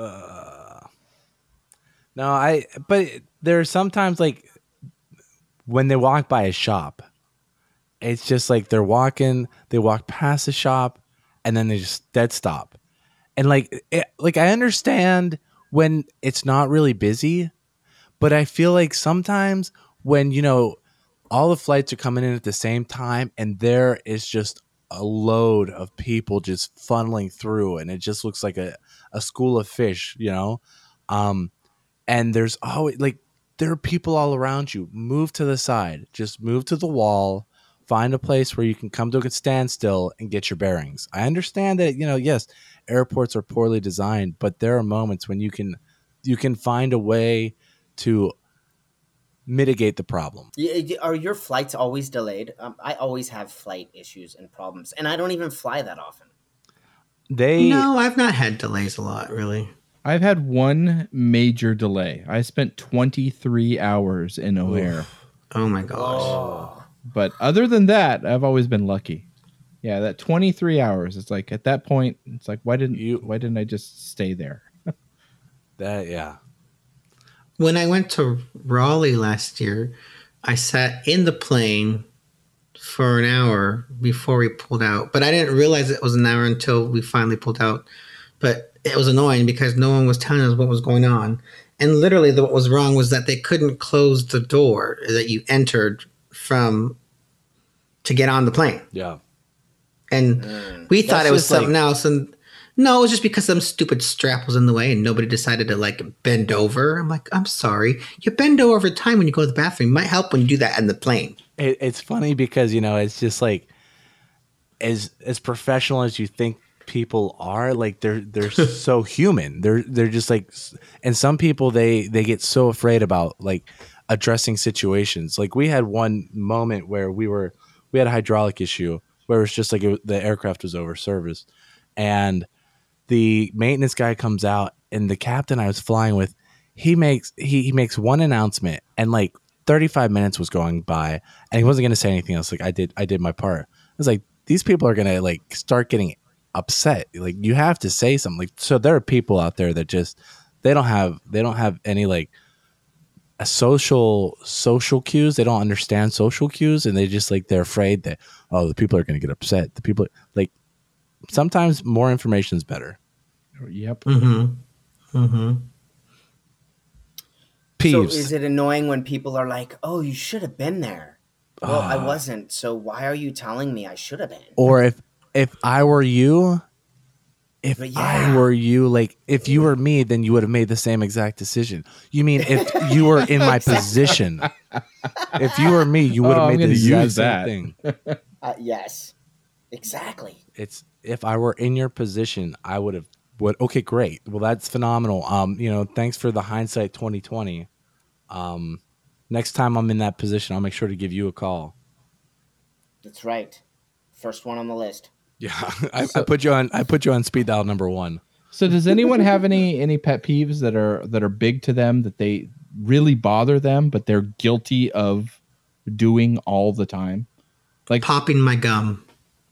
No, but there's sometimes like when they walk by a shop, it's just like they walk past the shop and then they just dead stop. And like I understand when it's not really busy, but I feel like sometimes when, all the flights are coming in at the same time and there is just a load of people just funneling through and it just looks like a school of fish, and there's always like there are people all around you. Move to the side, just move to the wall, find a place where you can come to a standstill and get your bearings. I understand that, yes, airports are poorly designed, but there are moments when you can find a way to mitigate the problem. Are your flights always delayed? I always have flight issues and problems, and I don't even fly that often. No, I've not had delays a lot, really. I've had one major delay. I spent 23 hours in O'Hare. Oh my gosh. Oh. But other than that, I've always been lucky. Yeah, that 23 hours. It's like at that point, it's like why didn't I just stay there? Yeah. When I went to Raleigh last year, I sat in the plane for an hour before we pulled out. But I didn't realize it was an hour until we finally pulled out. But it was annoying because no one was telling us what was going on. And literally what was wrong was that they couldn't close the door that you entered from to get on the plane. Yeah. And we thought it was something else. And no, it was just because some stupid strap was in the way and nobody decided to bend over. I'm like, I'm sorry. You bend over every time when you go to the bathroom. It might help when you do that in the plane. It's funny because, it's just like as professional as you think people are, like they're so human. They're just like, and some people they get so afraid about like addressing situations. Like we had one moment where we had a hydraulic issue where it's just like the aircraft was over service, and the maintenance guy comes out, and the captain I was flying with, he makes one announcement, and like 35 minutes was going by, and he wasn't going to say anything else. Like I did my part. I was like, these people are going to like start getting upset. Like you have to say something. Like, so there are people out there that just they don't have any like a social cues. They don't understand social cues, and they just like they're afraid that the people are going to get upset. The people like sometimes more information is better. Yep. Mm-hmm. Mm-hmm. So Peeves. is it annoying when people are like, "Oh, you should have been there"? Well, I wasn't. So why are you telling me I should have been? Or if I were you, like if you were me, then you would have made the same exact decision. You mean if you were in my position? If you were me, you would have made the exact same thing. Yes, exactly. It's if I were in your position, I would have. Okay, great. Well, that's phenomenal. Thanks for the hindsight 2020. Next time I'm in that position, I'll make sure to give you a call. That's right. First one on the list. Yeah, I put you on speed dial number 1. So does anyone have any pet peeves that are big to them that they really bother them, but they're guilty of doing all the time? Like popping my gum.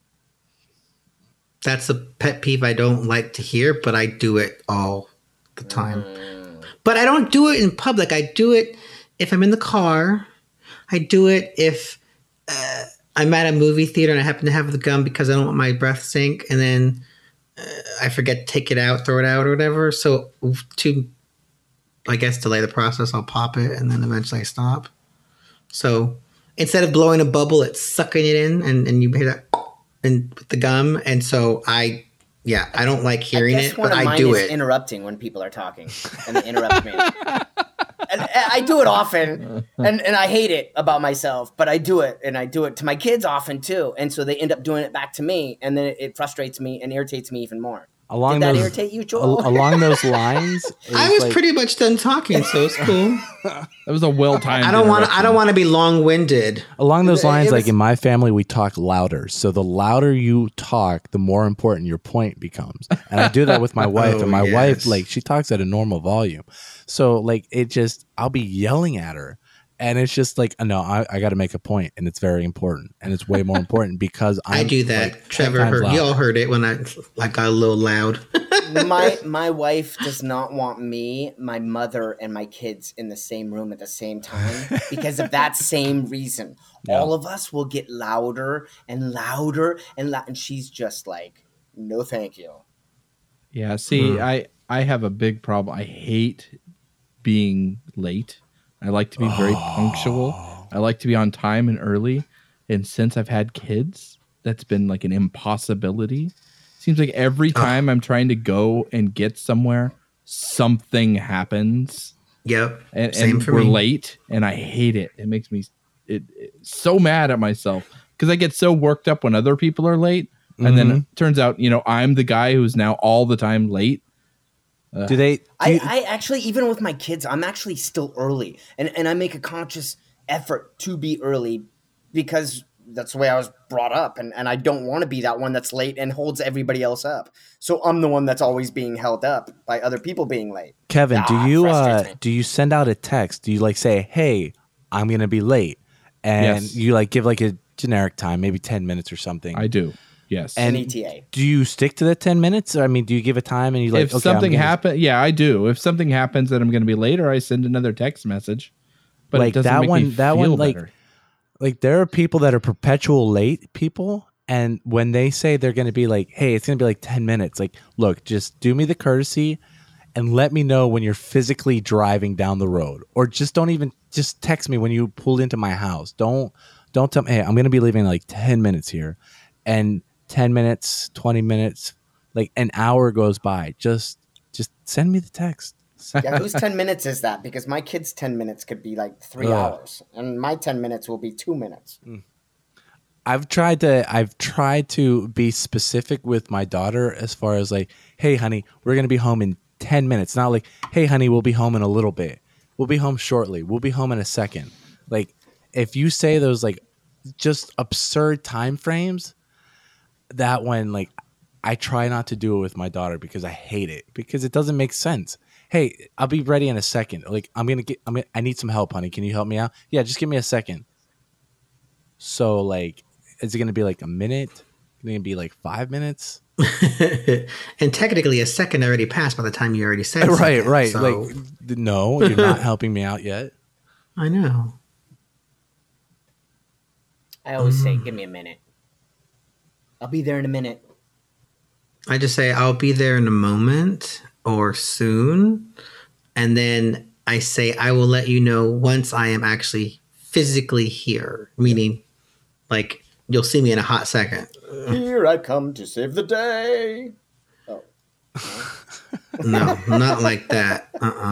That's a pet peeve I don't like to hear, but I do it all the time. But I don't do it in public. I do it if I'm in the car. I do it if I'm at a movie theater and I happen to have the gum because I don't want my breath to stink, and then I forget to take it out, throw it out, or whatever. So to, I guess, delay the process, I'll pop it and then eventually I stop. So instead of blowing a bubble, it's sucking it in, and you hear that and with the gum. And so I don't like hearing it, but I do it. Interrupting when people are talking and they interrupt me. And I do it often, and I hate it about myself, but I do it, and I do it to my kids often too. And so they end up doing it back to me, and then it frustrates me and irritates me even more. Did that irritate you, Joel? Along those lines, I was pretty much done talking, so it's cool. That was a well-timed. I don't want to be long-winded. Along those lines, like in my family, we talk louder. So the louder you talk, the more important your point becomes. And I do that with my wife, and my wife, like, she talks at a normal volume. So like I'll be yelling at her. And it's just like, no, I got to make a point, and it's very important, and it's way more important because I do that. Like, Trevor, you all heard it when I got a little loud. My wife does not want me, my mother, and my kids in the same room at the same time because of that same reason. Yeah. All of us will get louder and louder and she's just like, no, thank you. Yeah. See, I have a big problem. I hate being late. I like to be very punctual. I like to be on time and early. And since I've had kids, that's been like an impossibility. Seems like every time I'm trying to go and get somewhere, something happens. Yep. And we're late, and I hate it. It makes me so mad at myself because I get so worked up when other people are late. And then it turns out, I'm the guy who's now all the time late. I actually, even with my kids, I'm actually still early. And I make a conscious effort to be early because that's the way I was brought up. And I don't want to be that one that's late and holds everybody else up. So I'm the one that's always being held up by other people being late. Kevin, do you send out a text? Do you say, hey, I'm going to be late? And you give a generic time, maybe 10 minutes or something? I do. Yes. And ETA. Do you stick to the 10 minutes? Or, do you give a time and if something happens? Yeah, I do. If something happens that I'm going to be later, I send another text message. But it doesn't make me feel better. There are people that are perpetual late people. And when they say they're going to be hey, it's going to be 10 minutes. Look, just do me the courtesy and let me know when you're physically driving down the road. Or just just text me when you pulled into my house. Don't tell me, hey, I'm going to be leaving 10 minutes here. And 10 minutes, 20 minutes, an hour goes by. Just send me the text. Yeah, whose 10 minutes is that? Because my kid's 10 minutes could be 3 hours, and my 10 minutes will be 2 minutes. I've tried to be specific with my daughter as far as hey, honey, we're going to be home in 10 minutes. Not hey, honey, we'll be home in a little bit. We'll be home shortly. We'll be home in a second. If you say those just absurd time frames, that one, I try not to do it with my daughter because I hate it because it doesn't make sense. Hey, I'll be ready in a second. I need some help, honey. Can you help me out? Yeah, just give me a second. So is it going to be a minute? Is it going to be 5 minutes? And technically a second already passed by the time you already said something. Right. So. No, you're not helping me out yet. I know. I always say, give me a minute. I'll be there in a minute. I just say, I'll be there in a moment or soon. And then I say, I will let you know once I am actually physically here. Meaning, you'll see me in a hot second. Here I come to save the day. Oh. No, not like that.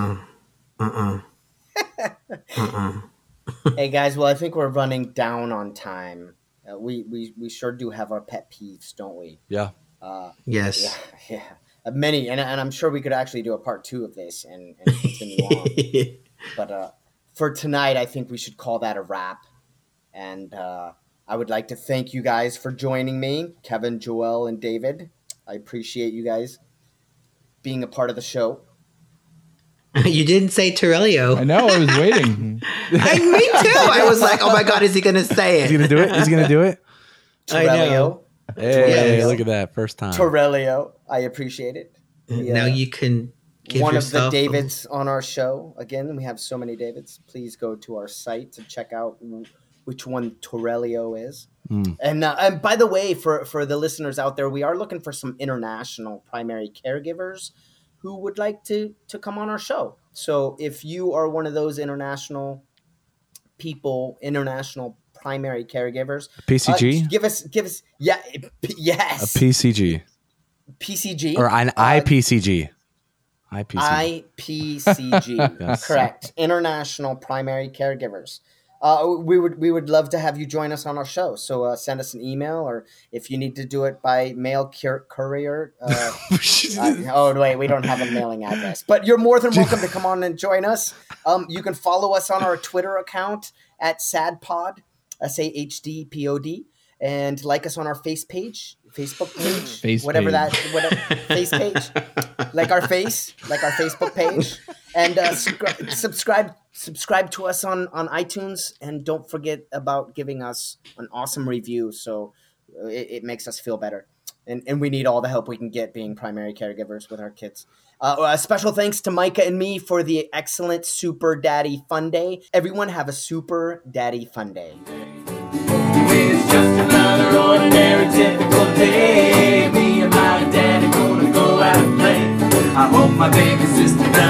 Hey, guys, well, I think we're running down on time. We sure do have our pet peeves, don't we? Yeah. Yes. Yeah. Many, and I'm sure we could actually do a part 2 of this and continue on. But for tonight, I think we should call that a wrap. And I would like to thank you guys for joining me, Kevin, Joel, and David. I appreciate you guys being a part of the show. You didn't say Torelio. I know. I was waiting. Me too. I was like, oh my God, is he going to say it? Is he going to do it? Is he going to do it? Torelio. Hey, look at that. First time. Torelio. I appreciate it. Now you can give one yourself of the Davids on our show. Again, we have so many Davids. Please go to our site to check out which one Torelio is. And by the way, for the listeners out there, we are looking for some international primary caregivers who would like to come on our show. So if you are one of those international people, international primary caregivers, PCG, give us, yes, a PCG, or an IPCG. IPCG, yes. Correct. International primary caregivers. We would love to have you join us on our show. So send us an email, or if you need to do it by mail courier. Oh wait, we don't have a mailing address, but you're more than welcome to come on and join us. You can follow us on our Twitter account at SADPod, SAHDPOD, and like us on our Facebook page, face page. Like our Facebook page, and subscribe to us on iTunes, and don't forget about giving us an awesome review. So it makes us feel better, and we need all the help we can get being primary caregivers with our kids. A special thanks to Micah and me for the excellent Super Daddy Fun Day. Everyone have a Super Daddy Fun Day. It's just another ordinary typical day. Me and my daddy gonna go out and play. I hope my baby sister